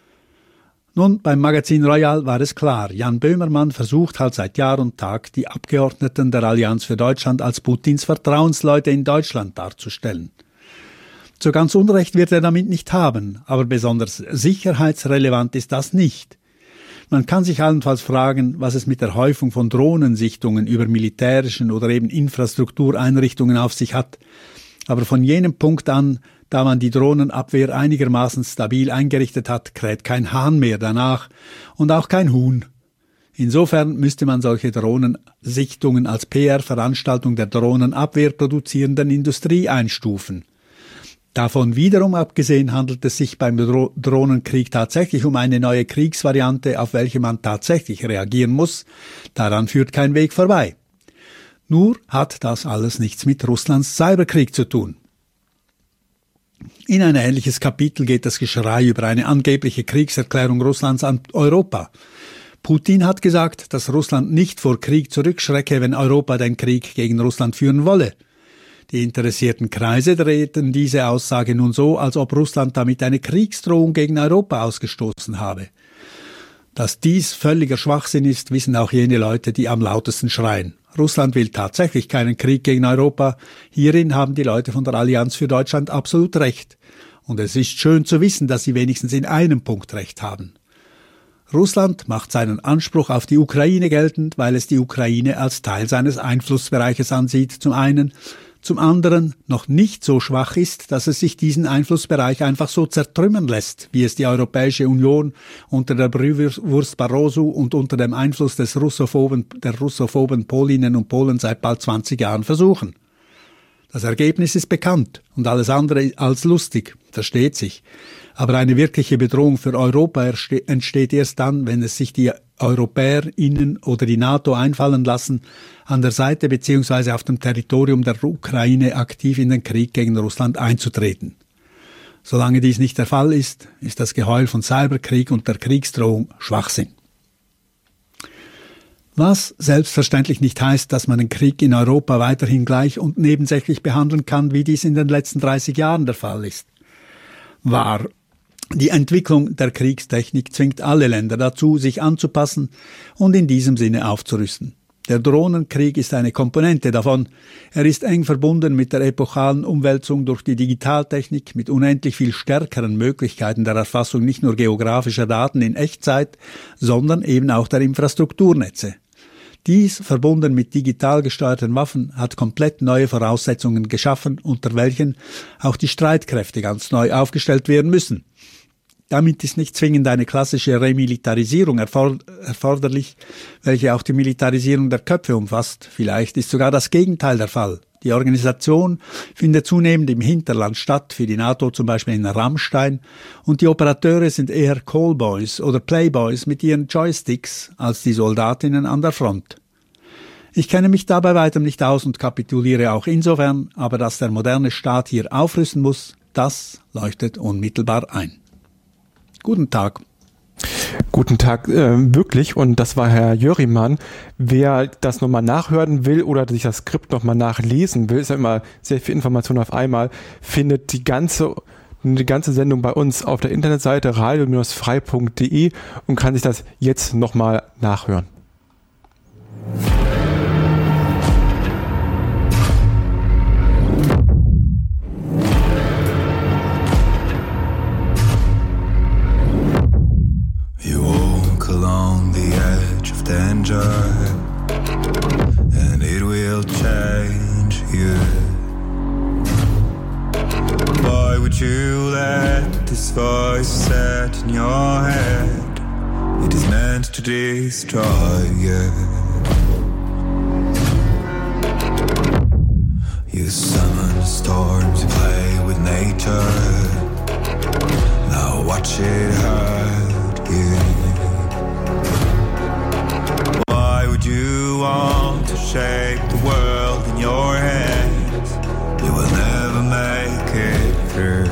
Nun, beim Magazin Royal war es klar, Jan Böhmermann versucht halt seit Jahr und Tag, die Abgeordneten der Allianz für Deutschland als Putins Vertrauensleute in Deutschland darzustellen. So ganz Unrecht wird er damit nicht haben, aber besonders sicherheitsrelevant ist das nicht. Man kann sich allenfalls fragen, was es mit der Häufung von Drohnensichtungen über militärischen oder eben Infrastruktureinrichtungen auf sich hat. Aber von jenem Punkt an, da man die Drohnenabwehr einigermaßen stabil eingerichtet hat, kräht kein Hahn mehr danach und auch kein Huhn. Insofern müsste man solche Drohnensichtungen als PR-Veranstaltung der Drohnenabwehr produzierenden Industrie einstufen. Davon wiederum abgesehen handelt es sich beim Drohnenkrieg tatsächlich um eine neue Kriegsvariante, auf welche man tatsächlich reagieren muss. Daran führt kein Weg vorbei. Nur hat das alles nichts mit Russlands Cyberkrieg zu tun. In ein ähnliches Kapitel geht das Geschrei über eine angebliche Kriegserklärung Russlands an Europa. Putin hat gesagt, dass Russland nicht vor Krieg zurückschrecke, wenn Europa den Krieg gegen Russland führen wolle. Die interessierten Kreise drehten diese Aussage nun so, als ob Russland damit eine Kriegsdrohung gegen Europa ausgestoßen habe. Dass dies völliger Schwachsinn ist, wissen auch jene Leute, die am lautesten schreien. Russland will tatsächlich keinen Krieg gegen Europa. Hierin haben die Leute von der Allianz für Deutschland absolut recht. Und es ist schön zu wissen, dass sie wenigstens in einem Punkt recht haben. Russland macht seinen Anspruch auf die Ukraine geltend, weil es die Ukraine als Teil seines Einflussbereiches ansieht, zum einen, zum anderen noch nicht so schwach ist, dass es sich diesen Einflussbereich einfach so zertrümmern lässt, wie es die Europäische Union unter der Brühwurst Barroso und unter dem Einfluss der russophoben Polinnen und Polen seit bald 20 Jahren versuchen. Das Ergebnis ist bekannt und alles andere als lustig, versteht sich. Aber eine wirkliche Bedrohung für Europa entsteht erst dann, wenn es sich die EuropäerInnen oder die NATO einfallen lassen, an der Seite bzw. auf dem Territorium der Ukraine aktiv in den Krieg gegen Russland einzutreten. Solange dies nicht der Fall ist, ist das Geheul von Cyberkrieg und der Kriegsdrohung Schwachsinn. Was selbstverständlich nicht heißt, dass man den Krieg in Europa weiterhin gleich und nebensächlich behandeln kann, wie dies in den letzten 30 Jahren der Fall ist. Wahr. Die Entwicklung der Kriegstechnik zwingt alle Länder dazu, sich anzupassen und in diesem Sinne aufzurüsten. Der Drohnenkrieg ist eine Komponente davon. Er ist eng verbunden mit der epochalen Umwälzung durch die Digitaltechnik mit unendlich viel stärkeren Möglichkeiten der Erfassung nicht nur geografischer Daten in Echtzeit, sondern eben auch der Infrastrukturnetze. Dies, verbunden mit digital gesteuerten Waffen, hat komplett neue Voraussetzungen geschaffen, unter welchen auch die Streitkräfte ganz neu aufgestellt werden müssen. Damit ist nicht zwingend eine klassische Remilitarisierung erforderlich, welche auch die Militarisierung der Köpfe umfasst. Vielleicht ist sogar das Gegenteil der Fall. Die Organisation findet zunehmend im Hinterland statt, für die NATO zum Beispiel in Rammstein, und die Operateure sind eher Callboys oder Playboys mit ihren Joysticks als die Soldatinnen an der Front. Ich kenne mich da bei weitem nicht aus und kapituliere auch insofern, aber dass der moderne Staat hier aufrüsten muss, das leuchtet unmittelbar ein. Guten Tag.
Guten Tag, wirklich. Und das war Herr Jörimann. Wer das nochmal nachhören will oder sich das Skript nochmal nachlesen will, ist ja immer sehr viel Information auf einmal, findet die ganze Sendung bei uns auf der Internetseite radio-frei.de und kann sich das jetzt nochmal nachhören.
Along the edge of danger, and it will change you. Why would you let this voice set in your head? It is meant to destroy you. You summon storms, you play with nature. Now watch it hurt you. You want to shape the world in your hands. You will never make it through.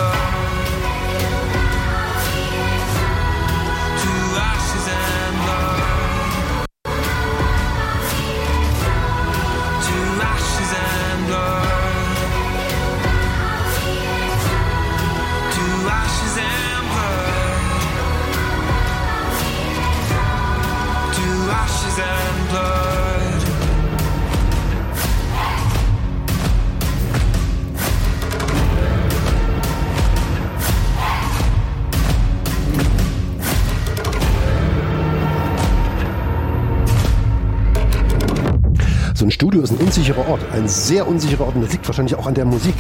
So ein Studio ist ein unsicherer Ort, ein sehr unsicherer Ort und das liegt wahrscheinlich auch an der Musik.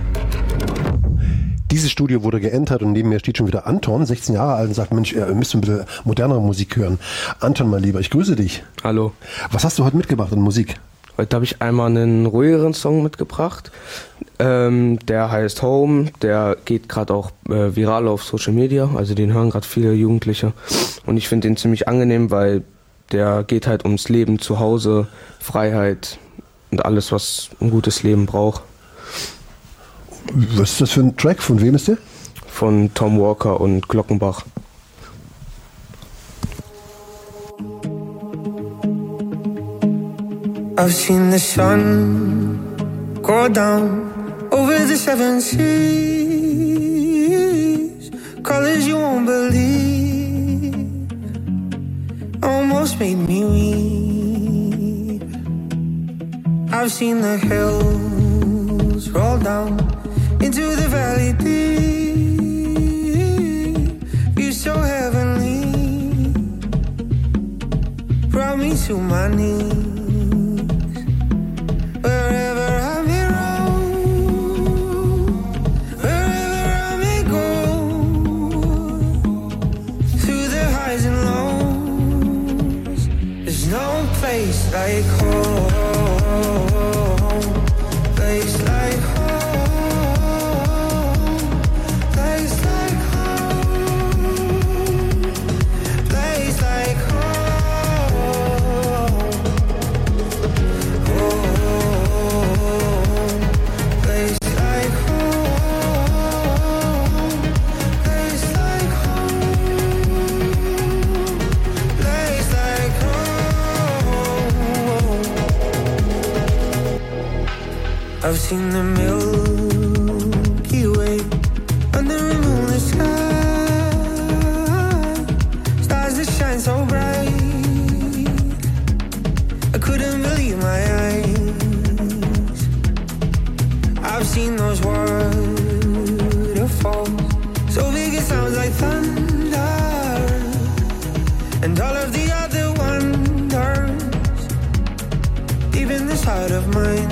Dieses Studio wurde geentert und neben mir steht schon wieder Anton, 16 Jahre alt und sagt, Mensch, ihr müsst ein bisschen modernere Musik hören. Anton, mein Lieber, ich grüße dich.
Hallo.
Was hast du heute mitgebracht an Musik?
Heute habe ich einmal einen ruhigeren Song mitgebracht. Der heißt Home, der geht gerade auch viral auf Social Media, also den hören gerade viele Jugendliche. Und ich finde den ziemlich angenehm, weil der geht halt ums Leben zu Hause, Freiheit und alles, was ein gutes Leben braucht.
Was ist das für ein Track? Von wem ist der?
Von Tom Walker und Glockenbach.
I've seen the sun go down over the 7 seas, colors you won't believe, almost made me weep. I've seen the hills roll down into the valley deep, you're so heavenly, brought me to my knees. Like home, place like home, place like home, place like home, home, place like home, place like home, place like home. I've seen the Milky Way under a moonlit sky, stars that shine so bright, I couldn't believe my eyes. I've seen those waterfalls, so big it sounds like thunder, and all of the other wonders, deep in this heart of mine.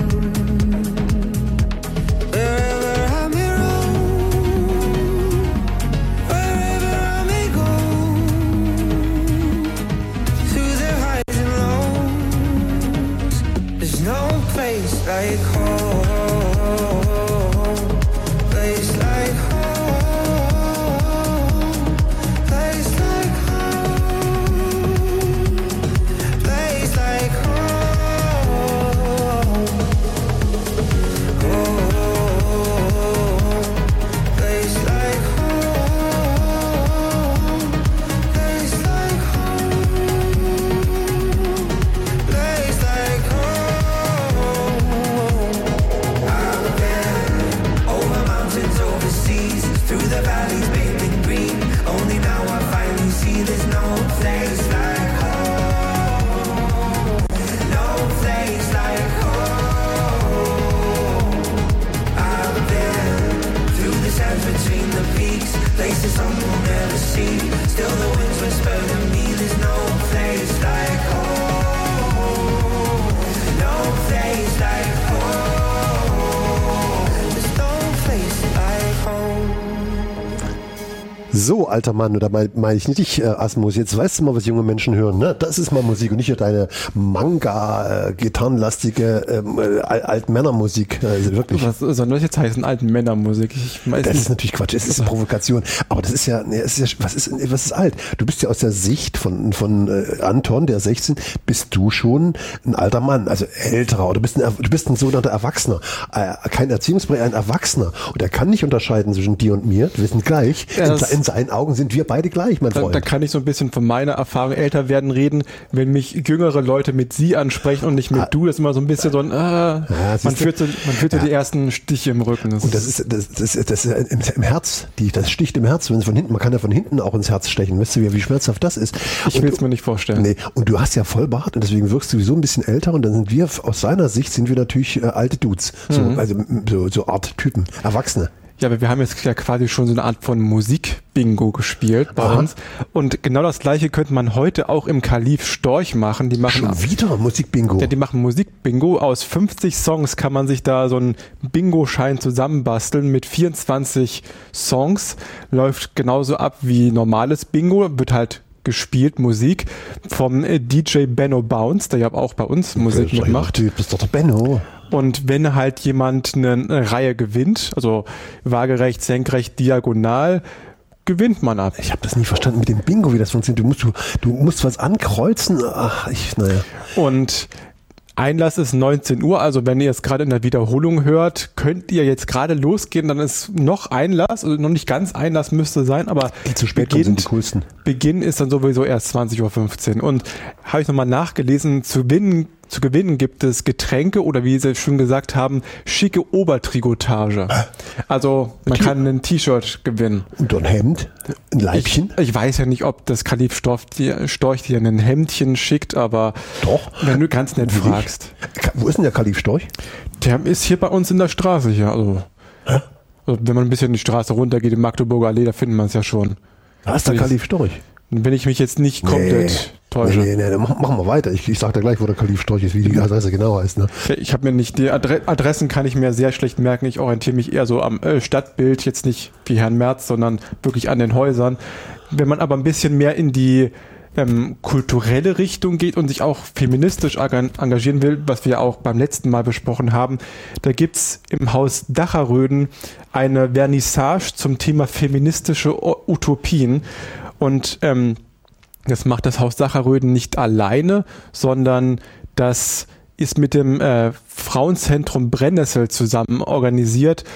Like home, place like home, place like home, place like home, place like home, place like home, place like home. Through the valleys bathed in green, only now I finally see there's no place like home, no place like home. I've been through the sands between the peaks, places some will never see, still the winds whisper to me there's no place like home, no place like home, there's no place like home.
So, alter Mann, oder meine ich nicht dich, Asmus, jetzt weißt du mal, was junge Menschen hören, ne? Das ist mal Musik und nicht nur deine Manga, gitarrenlastige Altmännermusik. Wirklich.
Was soll das jetzt heißen, Altmännermusik?
Das ist natürlich Quatsch, es ist eine Provokation. Aber das ist ja, was ist alt? Du bist ja aus der Sicht von Anton, der 16, bist du schon ein alter Mann, also älterer. Du bist ein sogenannter Erwachsener. Kein Erziehungsberechtigter, ein Erwachsener. Und er kann nicht unterscheiden zwischen dir und mir. Wir sind gleich. Ja, in seinen Augen sind wir beide gleich, mein Freund.
Da kann ich so ein bisschen von meiner Erfahrung älter werden reden, wenn mich jüngere Leute mit sie ansprechen und nicht mit du. Das ist immer so ein bisschen so ein, man führt so die ersten Stiche im Rücken. Und
das ist im Herz. Das sticht im Herz, wenn es von hinten, man kann ja von hinten auch ins Herz stechen. Weißt du, wie schmerzhaft das ist?
Ich will es mir nicht vorstellen.
Nee. Und du hast ja Vollbart und deswegen wirkst du sowieso ein bisschen älter und dann sind wir, aus seiner Sicht sind wir natürlich alte Dudes. So Art Typen, Erwachsene.
Ja, aber wir haben jetzt ja quasi schon so eine Art von Musik-Bingo gespielt bei uns. Und genau das Gleiche könnte man heute auch im Kalif Storch machen. Die machen
schon wieder Musik-Bingo?
Ja, die machen Musik-Bingo. Aus 50 Songs kann man sich da so einen Bingo-Schein zusammenbasteln mit 24 Songs. Läuft genauso ab wie normales Bingo, wird halt gespielt, Musik vom DJ Benno Bounce, der ja auch bei uns Musik mitmacht.
Das ist doch der Benno.
Und wenn halt jemand eine Reihe gewinnt, also waagerecht, senkrecht, diagonal, gewinnt man ab.
Ich habe das nie verstanden mit dem Bingo, wie das funktioniert. Du musst was ankreuzen.
Und Einlass ist 19 Uhr, also wenn ihr es gerade in der Wiederholung hört, könnt ihr jetzt gerade losgehen, dann ist noch Einlass, also noch nicht ganz Einlass müsste sein, aber
die zu spät sind die coolsten.
Beginn ist dann sowieso erst 20.15 Uhr. Und habe ich nochmal nachgelesen, zu gewinnen gibt es Getränke oder wie Sie schon gesagt haben, schicke Obertrigotage. Also man kann ein T-Shirt gewinnen.
Und ein Hemd? Ein Leibchen?
Ich weiß ja nicht, ob das Kalif Storch dir ein Hemdchen schickt, aber
doch,
wenn du ganz nett fragst.
Wo ist denn der Kalif Storch?
Der ist hier bei uns in der Straße hier. Also wenn man ein bisschen die Straße runtergeht, in Magdeburger Allee, da findet man es ja schon.
Da ist der Kalif Storch.
Wenn ich mich jetzt nicht komplett täusche.
Nee, dann machen wir weiter. Ich sag dir gleich, wo der Kalif Storch ist, wie die Adresse genau heißt. Ne?
Ich habe mir nicht, die Adressen kann ich mir sehr schlecht merken. Ich orientiere mich eher so am Stadtbild, jetzt nicht wie Herrn Merz, sondern wirklich an den Häusern. Wenn man aber ein bisschen mehr in die kulturelle Richtung geht und sich auch feministisch engagieren will, was wir auch beim letzten Mal besprochen haben, da gibt's im Haus Dacherröden eine Vernissage zum Thema feministische Utopien. Und das macht das Haus Dacherröden nicht alleine, sondern das ist mit dem Frauenzentrum Brennnessel zusammen organisiert.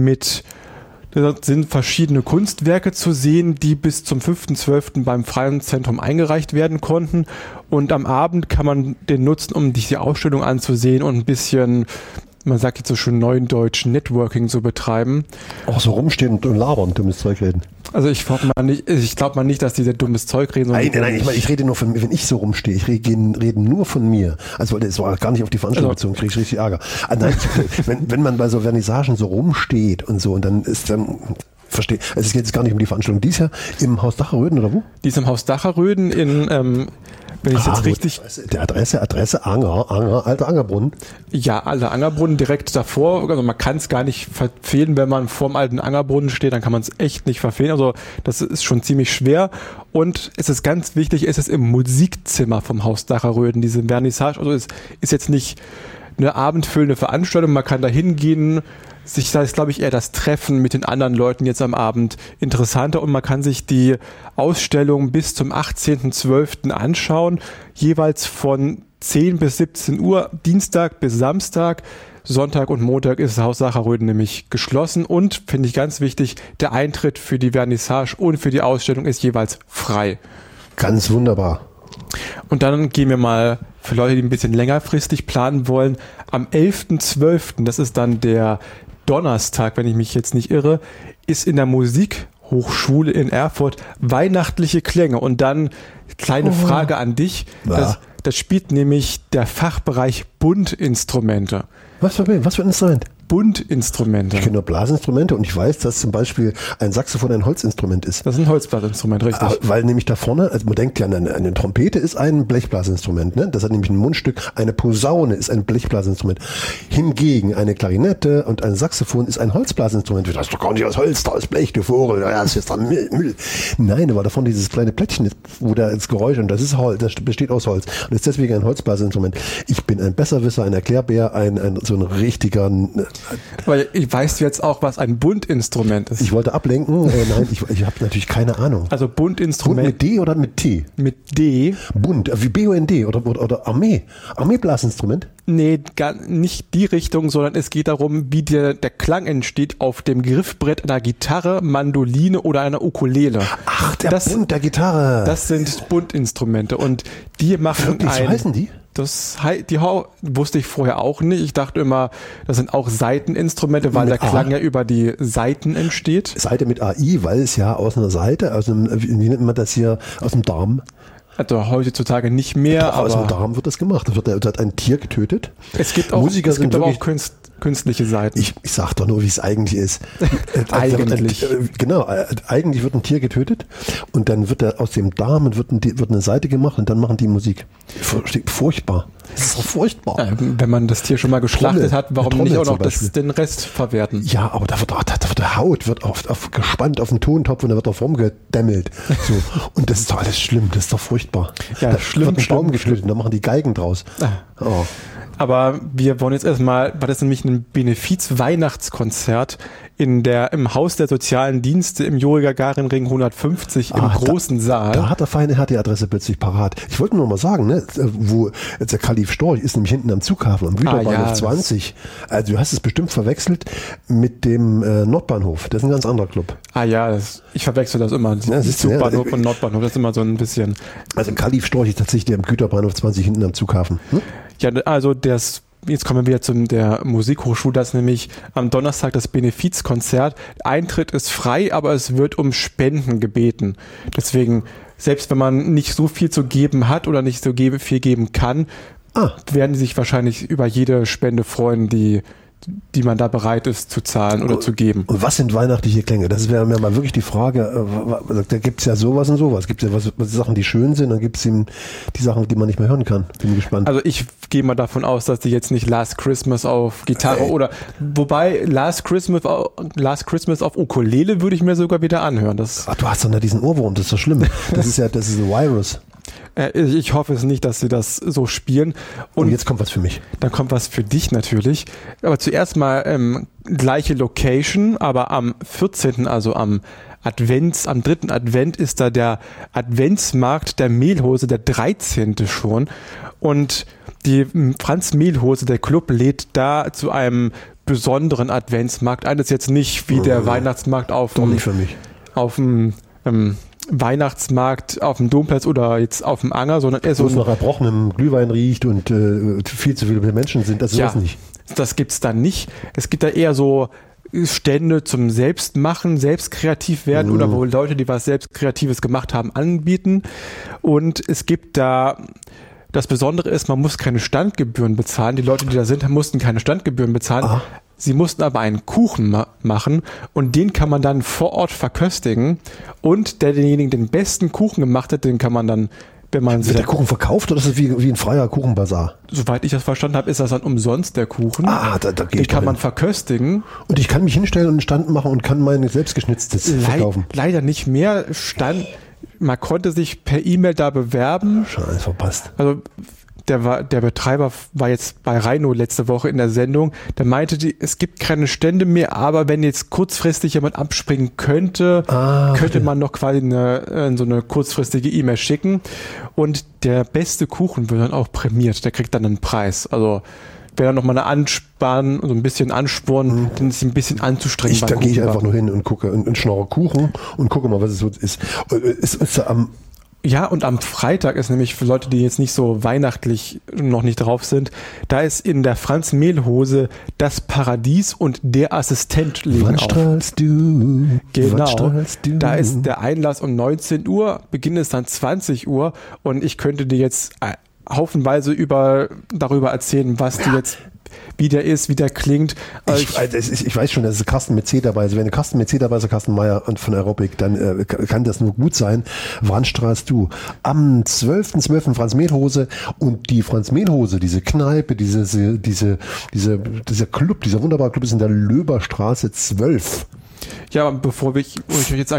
Da sind verschiedene Kunstwerke zu sehen, die bis zum 5.12. beim Frauenzentrum eingereicht werden konnten. Und am Abend kann man den nutzen, um sich die Ausstellung anzusehen und ein bisschen, man sagt jetzt so schön neudeutsch, Networking zu betreiben.
Auch so rumstehen und labern, dummes Zeug reden.
Also ich glaube mal nicht, dass die sehr dummes Zeug reden.
Nein, ich rede nur von mir, wenn ich so rumstehe. Ich rede nur von mir. Also das war gar nicht auf die Veranstaltung bezogen, kriege ich richtig Ärger. Nein, wenn man bei so Vernissagen so rumsteht und so, und dann ist dann... Verstehe. Also es geht jetzt gar nicht um die Veranstaltung. Die ist ja im Haus Dacherröden, oder wo?
Die ist im Haus Dacherröden in, wenn ich es jetzt richtig...
Die Adresse Anger, Alter Angerbrunnen.
Ja, Alter Angerbrunnen direkt davor. Also man kann es gar nicht verfehlen, wenn man vorm alten Angerbrunnen steht, dann kann man es echt nicht verfehlen. Also das ist schon ziemlich schwer. Und es ist ganz wichtig, es ist im Musikzimmer vom Haus Dacherröden, diese Vernissage. Also es ist jetzt nicht eine abendfüllende Veranstaltung, man kann da hingehen. Da ist, glaube ich, eher das Treffen mit den anderen Leuten jetzt am Abend interessanter und man kann sich die Ausstellung bis zum 18.12. anschauen, jeweils von 10 bis 17 Uhr, Dienstag bis Samstag. Sonntag und Montag ist das Haus Dacherröden nämlich geschlossen und, finde ich ganz wichtig, der Eintritt für die Vernissage und für die Ausstellung ist jeweils frei.
Ganz wunderbar.
Und dann gehen wir mal für Leute, die ein bisschen längerfristig planen wollen, am 11.12., das ist dann der Donnerstag, wenn ich mich jetzt nicht irre, ist in der Musikhochschule in Erfurt weihnachtliche Klänge. Und dann kleine Frage an dich. Das spielt nämlich der Fachbereich Bundinstrumente.
Was für ein Instrument?
Bundinstrumente.
Ich kenne nur Blasinstrumente und ich weiß, dass zum Beispiel ein Saxophon ein Holzinstrument ist.
Das ist ein Holzblasinstrument, richtig.
Weil nämlich da vorne, also man denkt ja, eine Trompete ist ein Blechblasinstrument, ne? Das hat nämlich ein Mundstück. Eine Posaune ist ein Blechblasinstrument. Hingegen eine Klarinette und ein Saxophon ist ein Holzblasinstrument. Das ist doch gar nicht aus Holz, da ist Blech, du Vogel, das ist jetzt da Müll. Nein, aber davon dieses kleine Plättchen, wo da das Geräusch, und das ist Holz, das besteht aus Holz und ist deswegen ein Holzblasinstrument. Ich bin ein Besserwisser, ein Erklärbär, so ein richtiger...
Weil ich weiß jetzt auch, was ein Bundinstrument ist.
Ich wollte ablenken, nein, ich habe natürlich keine Ahnung.
Also Bundinstrument...
Bund mit D oder mit T?
Mit D.
Bund, wie B-U-N-D oder Armee. Armeeblasinstrument?
Nee, gar nicht die Richtung, sondern es geht darum, wie der Klang entsteht auf dem Griffbrett einer Gitarre, Mandoline oder einer Ukulele.
Ach, Bund der Gitarre.
Das sind Bundinstrumente und die machen
wirklich, so heißen die?
Die wusste ich vorher auch nicht. Ich dachte immer, das sind auch Saiteninstrumente, weil der Klang ja über die Saiten entsteht.
Seite mit AI, weil es ja aus einer Seite, wie nennt man das hier, aus dem Darm.
Also heutzutage nicht mehr.
Aber aus dem Darm wird das gemacht. Da wird ein Tier getötet.
Es gibt auch künstliche Seiten.
Ich sag doch nur, wie es eigentlich ist.
Eigentlich.
Genau, eigentlich wird ein Tier getötet und dann wird aus dem Darm wird eine Seite gemacht und dann machen die Musik. Furchtbar. Das ist doch furchtbar.
Wenn man das Tier schon mal geschlachtet hat, warum nicht auch noch den Rest verwerten?
Ja, aber da wird der Haut gespannt auf den Tontopf und da wird auf rumgedämmelt. So. Und das ist doch alles schlimm, das ist doch furchtbar.
Ja,
da wird ein Baum geschnitten, da machen die Geigen draus. Oh.
Aber wir wollen jetzt erstmal, weil das nämlich ein Benefiz-Weihnachtskonzert im Haus der sozialen Dienste im Juri Gagarin-Ring 150 im großen Saal.
Da hat der feine Herr die Adresse plötzlich parat. Ich wollte nur noch mal sagen, ne, wo jetzt der Kalif Storch ist nämlich hinten am Zughafen, am Güterbahnhof 20. Also du hast es bestimmt verwechselt mit dem Nordbahnhof. Das ist ein ganz anderer Club.
Ah ja, ich verwechsel das immer. Zugbahnhof und Nordbahnhof, das ist immer so ein bisschen...
Also Kalif Storch ist tatsächlich der am Güterbahnhof 20 hinten am Zughafen. Hm?
Ja, also jetzt kommen wir wieder zu der Musikhochschule, das ist nämlich am Donnerstag das Benefizkonzert. Eintritt ist frei, aber es wird um Spenden gebeten. Deswegen, selbst wenn man nicht so viel zu geben hat oder nicht so viel geben kann, werden die sich wahrscheinlich über jede Spende freuen, die man da bereit ist zu zahlen oder zu geben.
Und was sind weihnachtliche Klänge? Das wäre mir mal wirklich die Frage. Da gibt es ja sowas und sowas. Es gibt ja Sachen, die schön sind, dann gibt es eben die Sachen, die man nicht mehr hören kann. Bin gespannt.
Also ich gehe mal davon aus, dass die jetzt nicht Last Christmas auf Gitarre oder wobei Last Christmas auf Ukulele würde ich mir sogar wieder anhören.
Ach, du hast doch nicht diesen Ohrwurm, das ist doch schlimm. Das ist ein Virus.
Ich hoffe es nicht, dass sie das so spielen.
Und jetzt kommt was für mich.
Dann kommt was für dich natürlich. Aber zuerst mal gleiche Location, aber am 14., also am 3. Advent ist da der Adventsmarkt der Mehlhose, der 13. schon. Und die Franz Mehlhose, der Club, lädt da zu einem besonderen Adventsmarkt ein. Das ist jetzt nicht wie der Weihnachtsmarkt auf dem Weihnachtsmarkt auf dem Domplatz oder jetzt auf dem Anger, sondern eher so
nach erbrochenem Glühwein riecht und viel zu viele Menschen sind, das ist sowas nicht.
Das gibt's da nicht. Es gibt da eher so Stände zum Selbstmachen, selbst kreativ werden oder wo Leute, die was selbst Kreatives gemacht haben, anbieten. Und es gibt da, das Besondere ist, man muss keine Standgebühren bezahlen. Die Leute, die da sind, mussten keine Standgebühren bezahlen. Sie mussten aber einen Kuchen machen und den kann man dann vor Ort verköstigen und derjenige, den besten Kuchen gemacht hat, den kann man dann, wenn man...
Wird der Kuchen verkauft oder ist das wie ein freier Kuchenbazar?
Soweit ich das verstanden habe, ist das dann umsonst der Kuchen.
Den
kann man verköstigen.
Und ich kann mich hinstellen und einen Stand machen und kann mein selbstgeschnitztes verkaufen.
Leider nicht mehr. Man konnte sich per E-Mail da bewerben.
Scheiße, verpasst.
Also der Betreiber war jetzt bei Rhino letzte Woche in der Sendung, der meinte, es gibt keine Stände mehr, aber wenn jetzt kurzfristig jemand abspringen könnte, könnte man noch quasi so eine kurzfristige E-Mail schicken und der beste Kuchen wird dann auch prämiert, der kriegt dann einen Preis. Also wer dann nochmal so ein bisschen anspornen, den sich ein bisschen anzustrengen.
Da gehe ich einfach nur hin und gucke und schnorre Kuchen und gucke mal, was es so ist.
Ja, und am Freitag ist nämlich für Leute, die jetzt nicht so weihnachtlich noch nicht drauf sind, da ist in der Franz Mehlhose das Paradies und der Assistent liegen
Wann strahlst du?
Genau.
Wann strahlst du?
Da ist der Einlass um 19 Uhr, Beginn ist dann 20 Uhr und ich könnte dir jetzt haufenweise darüber erzählen, was die jetzt wie der ist, wie der klingt.
Ich weiß schon, da ist Carsten mit C dabei. Also wenn ein Carsten mit C dabei ist, Carsten Meyer von Aerobic, dann kann das nur gut sein. Wann strahlst du? Am 12.12. Franz Mehlhose, und die Franz Mehlhose, diese Kneipe, dieser Club, dieser wunderbare Club ist in der Löberstraße 12.
Ja, bevor ich euch jetzt